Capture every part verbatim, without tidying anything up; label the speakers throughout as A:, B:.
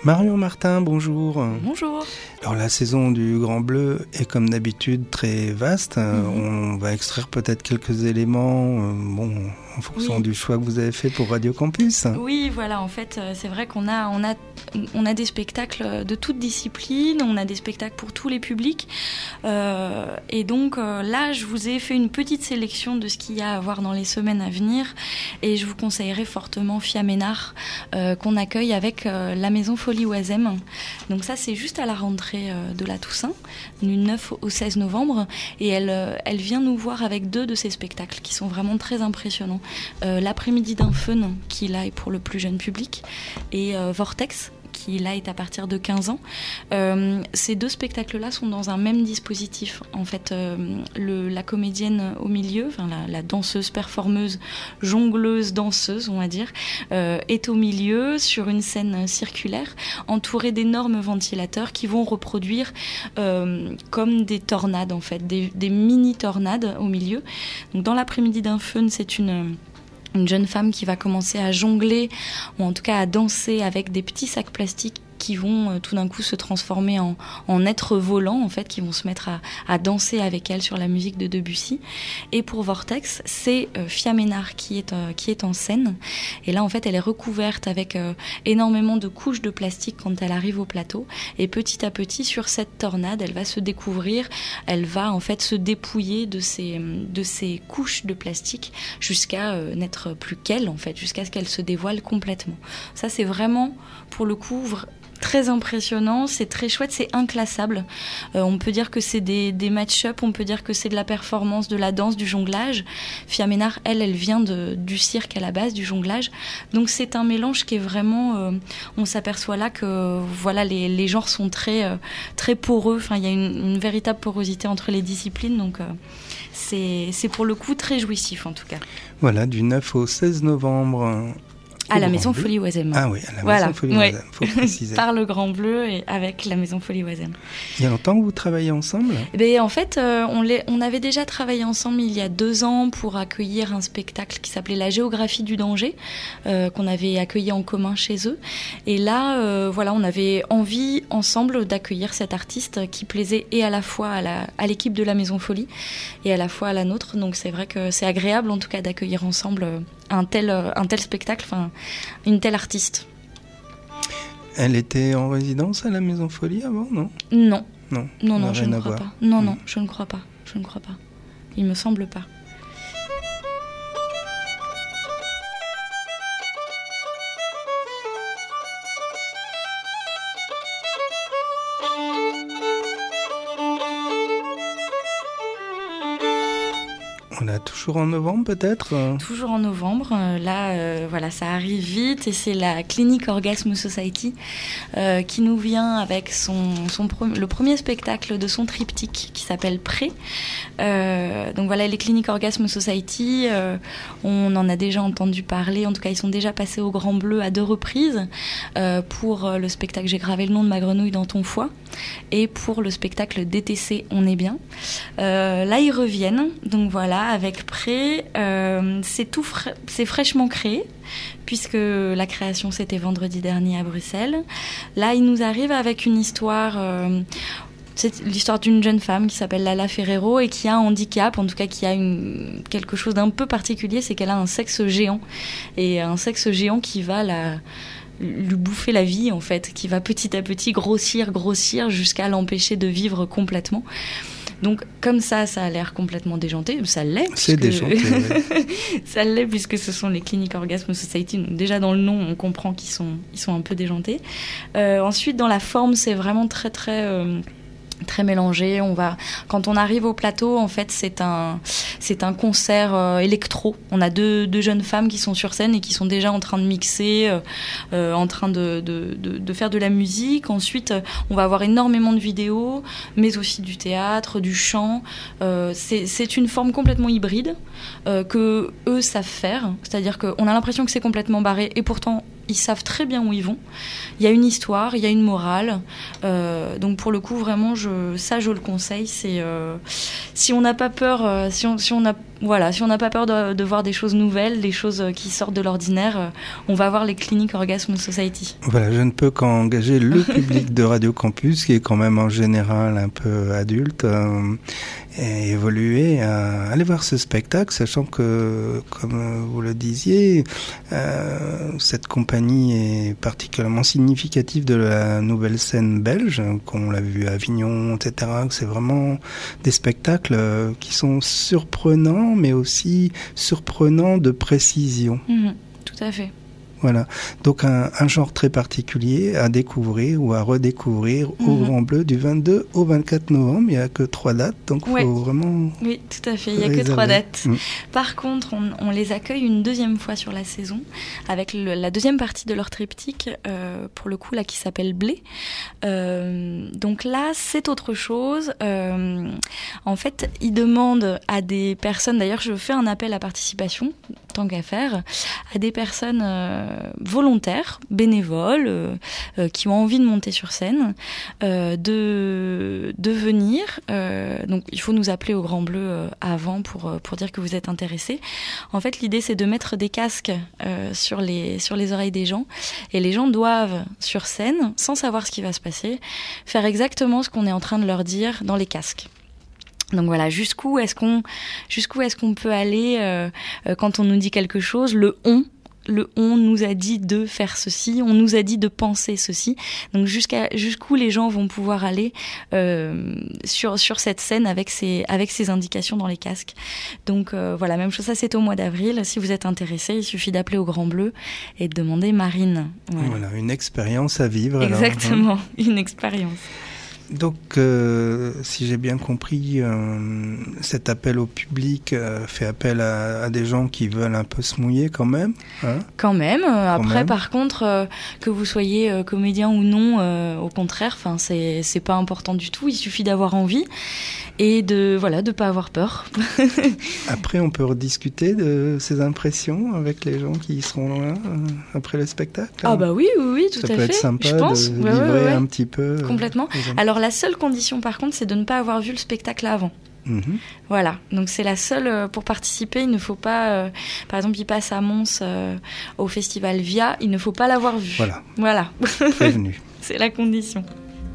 A: Marion Martin, bonjour.
B: Bonjour.
A: Alors la saison du Grand Bleu est comme d'habitude très vaste.
B: Mm-hmm.
A: On va extraire peut-être quelques éléments euh, bon, en fonction oui. du choix que vous avez fait pour Radio Campus.
B: Oui, voilà, en fait, c'est vrai qu'on a, on a, on a des spectacles de toutes disciplines, on a des spectacles pour tous les publics. Euh, et donc euh, là, je vous ai fait une petite sélection de ce qu'il y a à voir dans les semaines à venir. Et je vous conseillerais fortement Fiaménard, euh, qu'on accueille avec euh, la Maison Folie Oisem. Donc ça, c'est juste à la rentrée de la Toussaint, du neuf au seize novembre, et elle, elle vient nous voir avec deux de ses spectacles qui sont vraiment très impressionnants. Euh, L'après-midi d'un fun, qui là est pour le plus jeune public, et euh, Vortex, qui là est à partir de quinze ans. Euh, ces deux spectacles-là sont dans un même dispositif. En fait, euh, le, la comédienne au milieu, enfin la, la danseuse, performeuse, jongleuse, danseuse, on va dire, euh, est au milieu sur une scène circulaire, entourée d'énormes ventilateurs qui vont reproduire euh, comme des tornades, en fait, des, des mini-tornades au milieu. Donc, dans l'après-midi d'un fun, c'est une... une jeune femme qui va commencer à jongler, ou en tout cas à danser avec des petits sacs plastiques qui vont euh, tout d'un coup se transformer en, en êtres volants, en fait, qui vont se mettre à, à danser avec elle sur la musique de Debussy. Et pour Vortex, c'est euh, Fiaménard qui est, euh, qui est en scène. Et là, en fait, elle est recouverte avec euh, énormément de couches de plastique quand elle arrive au plateau. Et petit à petit, sur cette tornade, elle va se découvrir, elle va en fait se dépouiller de ces, de ces couches de plastique jusqu'à euh, n'être plus qu'elle, en fait, jusqu'à ce qu'elle se dévoile complètement. Ça, c'est vraiment, pour le coup, très impressionnant, c'est très chouette, c'est inclassable. Euh, on peut dire que c'est des, des match-up, on peut dire que c'est de la performance, de la danse, du jonglage. Fiaménard, elle, elle vient de, du cirque à la base, du jonglage. Donc c'est un mélange qui est vraiment... Euh, on s'aperçoit là que voilà, les, les genres sont très, euh, très poreux. Enfin, il y a une, une véritable porosité entre les disciplines. Donc euh, c'est, c'est pour le coup très jouissif en tout cas.
A: Voilà, du neuf au seize novembre...
B: À la Maison Folie Oisem.
A: Ah oui, à la
B: voilà.
A: Maison Folie Oisem, faut préciser.
B: Par le Grand Bleu et avec la Maison Folie Oisem.
A: Il y a longtemps que vous travaillez ensemble ?
B: Eh bien, en fait, euh, on, les, on avait déjà travaillé ensemble il y a deux ans pour accueillir un spectacle qui s'appelait La Géographie du danger, euh, qu'on avait accueilli en commun chez eux. Et là, euh, voilà, on avait envie ensemble d'accueillir cet artiste qui plaisait et à la fois à, la, à l'équipe de la Maison Folie et à la fois à la nôtre. Donc c'est vrai que c'est agréable en tout cas d'accueillir ensemble un tel, un tel spectacle, enfin une telle artiste.
A: Elle était en résidence à la Maison Folie avant, non ?
B: Non.
A: Non,
B: non, non, je ne crois
A: voir.
B: pas. Non,
A: mmh.
B: non, je ne crois pas. Je ne crois pas. Il me semble pas.
A: On a toujours en novembre peut-être ?
B: Toujours en novembre. Euh, là, euh, voilà, ça arrive vite et c'est la Clinique Orgasme Society euh, qui nous vient avec son, son pre- le premier spectacle de son triptyque qui s'appelle Pré. Euh, donc voilà, les Cliniques Orgasme Society, euh, on en a déjà entendu parler. En tout cas, ils sont déjà passés au Grand Bleu à deux reprises euh, pour le spectacle J'ai gravé le nom de ma grenouille dans ton foie et pour le spectacle D T C On est bien. Euh, là, ils reviennent. Donc voilà, avec Pré, euh, c'est tout fra- c'est fraîchement créé puisque la création c'était vendredi dernier à Bruxelles. Là, il nous arrive avec une histoire. Euh, C'est l'histoire d'une jeune femme qui s'appelle Lala Ferrero et qui a un handicap, en tout cas qui a une, quelque chose d'un peu particulier, c'est qu'elle a un sexe géant. Et un sexe géant qui va la, lui bouffer la vie, en fait, qui va petit à petit grossir, grossir, jusqu'à l'empêcher de vivre complètement. Donc, comme ça, ça a l'air complètement déjanté. Ça l'est.
A: C'est
B: puisque...
A: déjanté, ouais.
B: Ça l'est, puisque ce sont les Cliniques Orgasme Society. Donc, déjà, dans le nom, on comprend qu'ils sont, ils sont un peu déjantés. Euh, ensuite, dans la forme, c'est vraiment très, très... Euh, très mélangé. On va, quand on arrive au plateau, en fait, c'est un, c'est un concert euh, électro. On a deux, deux jeunes femmes qui sont sur scène et qui sont déjà en train de mixer, euh, euh, en train de, de, de, de faire de la musique. Ensuite, on va avoir énormément de vidéos, mais aussi du théâtre, du chant. Euh, c'est, c'est une forme complètement hybride euh, que eux savent faire. C'est-à-dire qu'on a l'impression que c'est complètement barré et pourtant ils savent très bien où ils vont. Il y a une histoire, il y a une morale. Euh, donc pour le coup, vraiment, je, ça, je le conseille. C'est euh, si on n'a pas peur, euh, si on, si on a, voilà, si on n'a pas peur de, de voir des choses nouvelles, des choses qui sortent de l'ordinaire, euh, on va voir les cliniques Orgasm Society.
A: Voilà, je ne peux qu'engager le public de Radio Campus, qui est quand même en général un peu adulte euh, et évolué, à aller voir ce spectacle, sachant que, comme vous le disiez, euh, cette compagnie est particulièrement significative de la nouvelle scène belge, qu'on l'a vu à Avignon, et cetera. C'est vraiment des spectacles qui sont surprenants, mais aussi surprenants de précision.
B: Mmh, tout à fait.
A: Voilà, donc un, un genre très particulier à découvrir ou à redécouvrir mmh. au Grand Bleu du vingt-deux au vingt-quatre novembre. Il n'y a que trois dates, donc il ouais. faut vraiment...
B: Oui, tout à fait, il n'y a réserver. que trois dates. Mmh. Par contre, on, on les accueille une deuxième fois sur la saison, avec le, la deuxième partie de leur triptyque, euh, pour le coup, là, qui s'appelle Blé. Euh, donc là, c'est autre chose. Euh, en fait, ils demandent à des personnes, d'ailleurs, je fais un appel à participation, tant qu'à faire, à des personnes... Euh, volontaires, bénévoles, euh, euh, qui ont envie de monter sur scène, euh, de, de venir. Euh, donc, il faut nous appeler au Grand Bleu euh, avant pour, pour dire que vous êtes intéressés. En fait, l'idée, c'est de mettre des casques euh, sur, les, sur les oreilles des gens. Et les gens doivent, sur scène, sans savoir ce qui va se passer, faire exactement ce qu'on est en train de leur dire dans les casques. Donc voilà, jusqu'où est-ce qu'on, jusqu'où est-ce qu'on peut aller euh, euh, quand on nous dit quelque chose, le « on ». Le on nous a dit de faire ceci, on nous a dit de penser ceci. Donc jusqu'à jusqu'où les gens vont pouvoir aller euh, sur sur cette scène avec ces avec ces indications dans les casques. Donc euh, voilà, même chose, ça c'est au mois d'avril. Si vous êtes intéressé, il suffit d'appeler au Grand Bleu et de demander Marine.
A: Voilà, voilà une expérience à vivre.
B: Exactement,
A: alors, hein.
B: Une expérience.
A: Donc, euh, si j'ai bien compris, euh, cet appel au public euh, fait appel à, à des gens qui veulent un peu se mouiller quand même. Hein
B: quand même. Euh,
A: quand
B: après,
A: même.
B: Par contre, euh, que vous soyez euh, comédien ou non, euh, au contraire, enfin, c'est c'est pas important du tout. Il suffit d'avoir envie et de voilà, de pas avoir peur.
A: Après, on peut rediscuter de ces impressions avec les gens qui seront là euh, après le spectacle.
B: Ah hein. Bah oui, oui, oui, tout
A: Ça
B: à fait.
A: Ça peut être sympa
B: je pense.
A: de
B: ouais,
A: livrer
B: ouais, ouais.
A: un petit peu.
B: Complètement. Euh, Alors la seule condition, par contre, c'est de ne pas avoir vu le spectacle avant.
A: Mmh.
B: Voilà, donc c'est la seule, euh, pour participer, il ne faut pas, euh, par exemple, il passe à Mons euh, au festival Via, il ne faut pas l'avoir vu.
A: Voilà.
B: Voilà.
A: Prévenu.
B: C'est la condition.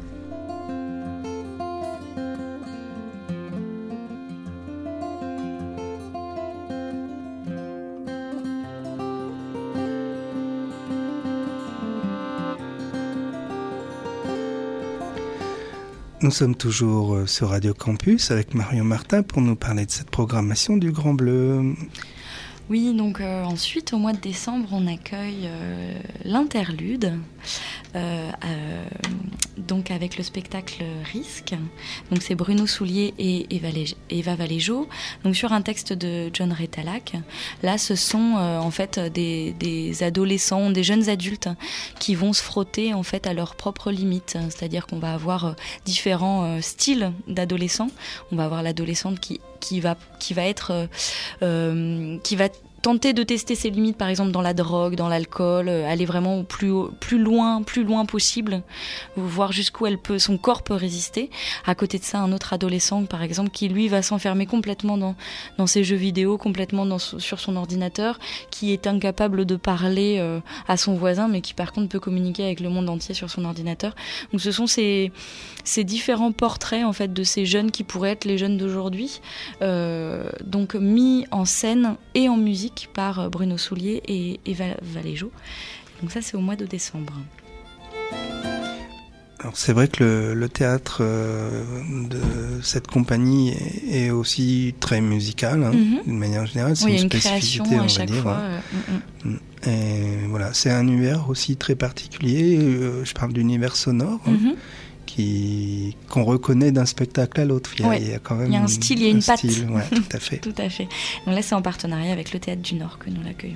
A: Nous sommes toujours sur Radio Campus avec Marion Martin pour nous parler de cette programmation du Grand Bleu.
B: Oui, donc euh, ensuite, au mois de décembre, on accueille euh, l'Interlude, euh, euh, donc avec le spectacle Risque. Donc c'est Bruno Soulier et Eva, Lég- Eva Valéjo, donc sur un texte de John Retalak. Là, ce sont euh, en fait des, des adolescents, des jeunes adultes qui vont se frotter en fait à leurs propres limites. C'est-à-dire qu'on va avoir euh, différents euh, styles d'adolescents. On va avoir l'adolescente qui qui va qui va être euh, euh, qui va tenter de tester ses limites, par exemple dans la drogue, dans l'alcool, euh, aller vraiment au plus plus loin, plus loin possible, voir jusqu'où elle peut, son corps peut résister. À côté de ça, un autre adolescent, par exemple, qui lui va s'enfermer complètement dans dans ses jeux vidéo, complètement dans, sur son ordinateur, qui est incapable de parler euh, à son voisin, mais qui par contre peut communiquer avec le monde entier sur son ordinateur. Donc ce sont ces ces différents portraits en fait de ces jeunes qui pourraient être les jeunes d'aujourd'hui, euh, donc mis en scène et en musique par Bruno Soulier et Eva Valéjo. Donc ça, c'est au mois de décembre.
A: Alors c'est vrai que le, le théâtre euh, de cette compagnie est, est aussi très musical, hein, mm-hmm. d'une manière générale. C'est
B: oui,
A: une,
B: une
A: spécificité,
B: création
A: on
B: à
A: va
B: chaque
A: dire.
B: fois.
A: Hein.
B: Euh,
A: et voilà, c'est un univers aussi très particulier. Euh, je parle d'univers sonore. Hein.
B: Mm-hmm.
A: Qui, qu'on reconnaît d'un spectacle à l'autre. Il y a,
B: ouais.
A: il y a quand même
B: il y a un style, il y a une patte.
A: Style, ouais, tout à fait.
B: Tout à fait. Donc là, c'est en partenariat avec le Théâtre du Nord que nous l'accueillons.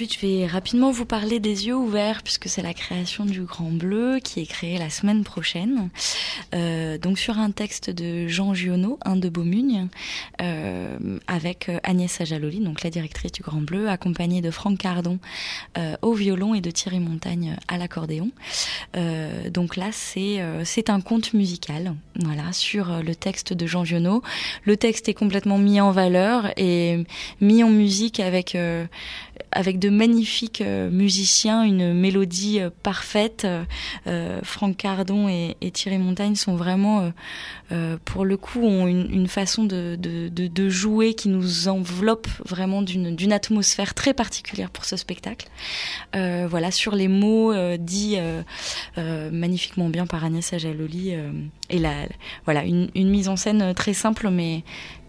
B: ensuite, je vais rapidement vous parler des Yeux ouverts, puisque c'est la création du Grand Bleu qui est créée la semaine prochaine. Euh, donc sur un texte de Jean Giono, un de Beaumugne, euh, avec Agnès Ajaloli, donc la directrice du Grand Bleu, accompagnée de Franck Cardon euh, au violon et de Thierry Montagne à l'accordéon. Euh, donc là, c'est, euh, c'est un conte musical, voilà, sur le texte de Jean Giono. Le texte est complètement mis en valeur et mis en musique avec... Euh, avec de magnifiques euh, musiciens, une mélodie euh, parfaite. Euh, Franck Cardon et, et Thierry Montagne sont vraiment, euh, euh, pour le coup, ont une, une façon de, de, de, de jouer qui nous enveloppe vraiment d'une, d'une atmosphère très particulière pour ce spectacle. Euh, voilà, sur les mots euh, dits euh, euh, magnifiquement bien par Agnès Ajaloli. Euh, et la, voilà, une, une mise en scène très simple, mais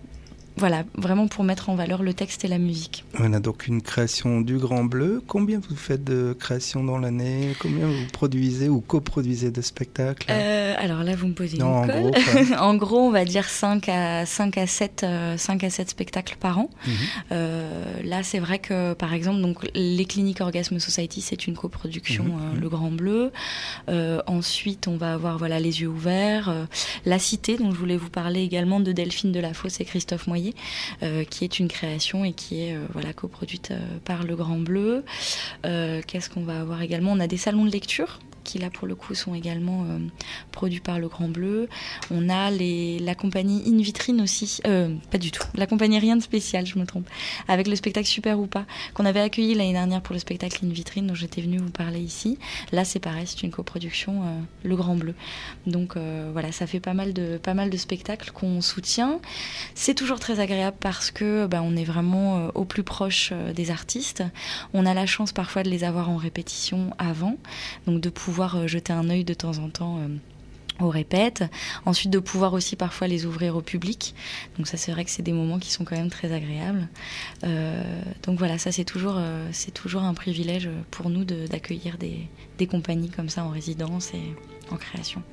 B: voilà, vraiment pour mettre en valeur le texte et la musique.
A: On a donc une création du Grand Bleu. Combien vous faites de créations dans l'année ? Combien vous produisez ou coproduisez de spectacles ?
B: euh, Alors là, vous me posez
A: non,
B: une
A: en
B: colle.
A: gros,
B: en gros, on va dire cinq à sept spectacles par an.
A: Mm-hmm.
B: Euh, là, c'est vrai que, par exemple, donc, les Cliniques Orgasme Society, c'est une coproduction, mm-hmm. euh, Le Grand Bleu. Euh, ensuite, on va avoir voilà, Les Yeux ouverts. Euh, La Cité, dont je voulais vous parler également, de Delphine Delafosse et Christophe Moyer. Euh, qui est une création et qui est euh, voilà, coproduite euh, par Le Grand Bleu. Euh, qu'est-ce qu'on va avoir également ? On a des salons de lecture qui là pour le coup sont également euh, produits par Le Grand Bleu. On a les, la compagnie In Vitrine aussi, euh, pas du tout, la compagnie Rien de spécial, je me trompe, avec le spectacle Super ou pas, qu'on avait accueilli l'année dernière pour le spectacle In Vitrine, dont j'étais venue vous parler ici. Là c'est pareil, c'est une coproduction euh, Le Grand Bleu. Donc euh, voilà, ça fait pas mal de, pas mal de spectacles qu'on soutient. C'est toujours très agréable parce que bah, on est vraiment euh, au plus proche euh, des artistes. On a la chance parfois de les avoir en répétition avant, donc de pouvoir pouvoir jeter un œil de temps en temps euh, aux répètes, ensuite de pouvoir aussi parfois les ouvrir au public, donc ça c'est vrai que c'est des moments qui sont quand même très agréables. Euh, donc voilà, ça c'est toujours, euh, c'est toujours un privilège pour nous de, d'accueillir des, des compagnies comme ça en résidence et en création.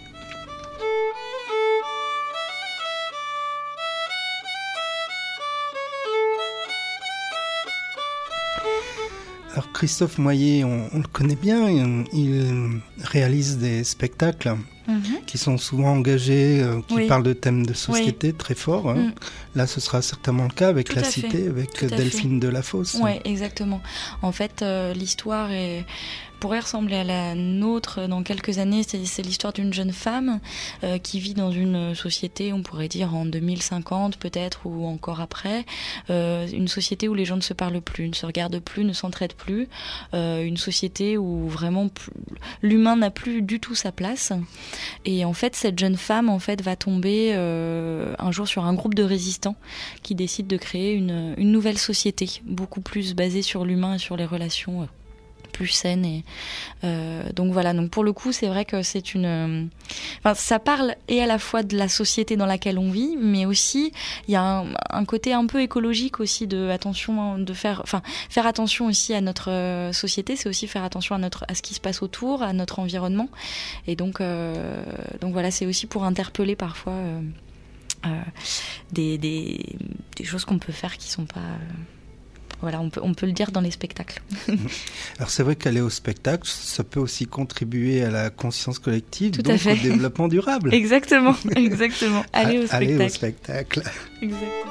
A: Alors Christophe Moyer, on, on le connaît bien, il, il réalise des spectacles mm-hmm. qui sont souvent engagés, euh, qui oui. parlent de thèmes de société oui. très forts. Hein. Mm. Là, ce sera certainement le cas avec Tout La Cité, fait. avec Tout Delphine Delafosse.
B: Oui, exactement. En fait, euh, l'histoire est... pourrait ressembler à la nôtre dans quelques années. C'est, c'est l'histoire d'une jeune femme euh, qui vit dans une société, on pourrait dire en deux mille cinquante peut-être, ou encore après. Euh, une société où les gens ne se parlent plus, ne se regardent plus, ne s'entraident plus. Euh, une société où vraiment plus, l'humain n'a plus du tout sa place. Et en fait, cette jeune femme en fait, va tomber euh, un jour sur un groupe de résistants qui décide de créer une, une nouvelle société, beaucoup plus basée sur l'humain et sur les relations plus saine et euh, donc voilà, donc pour le coup c'est vrai que c'est une euh, enfin, ça parle et à la fois de la société dans laquelle on vit, mais aussi il y a un, un côté un peu écologique aussi, de attention, de faire enfin faire attention aussi à notre euh, société, c'est aussi faire attention à notre à ce qui se passe autour, à notre environnement, et donc euh, donc voilà, c'est aussi pour interpeller parfois euh, euh, des, des des choses qu'on peut faire qui sont pas euh, Voilà, on peut, on peut le dire dans les spectacles.
A: Alors c'est vrai qu'aller au spectacle, ça peut aussi contribuer à la conscience collective,
B: Tout
A: donc
B: à fait.
A: au développement durable.
B: Exactement, exactement. Aller au spectacle.
A: Aller au spectacle.
B: Exactement.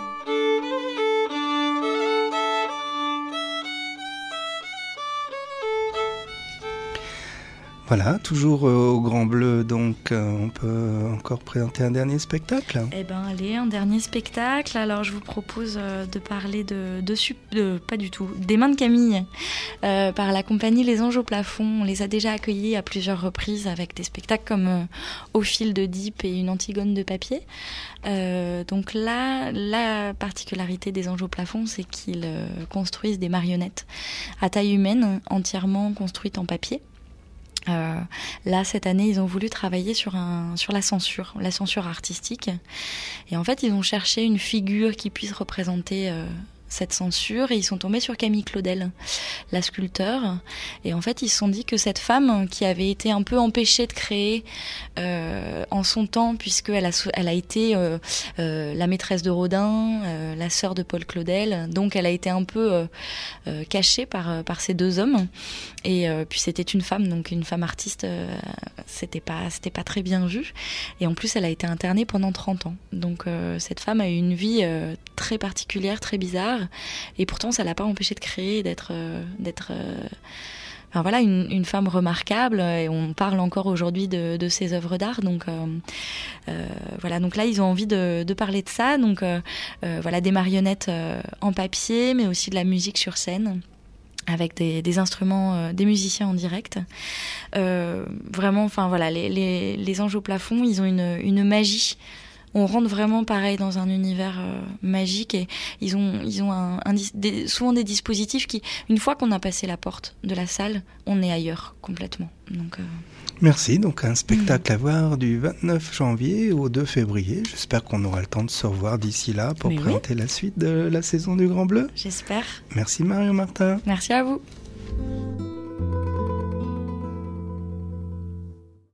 A: Voilà, toujours euh, au Grand Bleu, donc euh, on peut encore présenter un dernier spectacle.
B: Eh ben allez, un dernier spectacle. Alors je vous propose euh, de parler de, de, de, pas du tout, des Mains de Camille, euh, par la compagnie Les Anges au plafond. On les a déjà accueillis à plusieurs reprises avec des spectacles comme euh, Au fil de Dieppe et Une Antigone de papier. Euh, donc là, la particularité des Anges au plafond, c'est qu'ils euh, construisent des marionnettes à taille humaine, entièrement construites en papier. Euh, là cette année ils ont voulu travailler sur, un, sur la censure, la censure artistique, et en fait ils ont cherché une figure qui puisse représenter euh, cette censure et ils sont tombés sur Camille Claudel, la sculpteur. Et en fait, ils se sont dit que cette femme qui avait été un peu empêchée de créer euh, en son temps, puisqu'elle a, elle a été euh, euh, la maîtresse de Rodin, euh, la sœur de Paul Claudel, donc elle a été un peu euh, euh, cachée par, par ces deux hommes. Et euh, puis c'était une femme, donc une femme artiste, euh, c'était pas, c'était pas très bien vu. Et en plus, elle a été internée pendant trente ans. Donc euh, cette femme a eu une vie euh, très particulière, très bizarre. Et pourtant, ça l'a pas empêchée de créer, d'être, euh, d'être, euh, enfin voilà, une, une femme remarquable. Et on parle encore aujourd'hui de, de ses œuvres d'art. Donc euh, euh, voilà. Donc là, ils ont envie de, de parler de ça. Donc euh, euh, voilà, des marionnettes euh, en papier, mais aussi de la musique sur scène, avec des, des instruments, euh, des musiciens en direct. Euh, vraiment, enfin voilà, les, les, les anges au plafond, ils ont une, une magie. On rentre vraiment pareil dans un univers euh, magique et ils ont, ils ont un, un, des, souvent des dispositifs qui, une fois qu'on a passé la porte de la salle, on est ailleurs complètement. Donc, euh...
A: Merci, donc un spectacle mmh. à voir du vingt-neuf janvier au deux février. J'espère qu'on aura le temps de se revoir d'ici là pour Mais présenter oui. la suite de la saison du Grand Bleu.
B: J'espère.
A: Merci Marion Martin.
B: Merci à vous.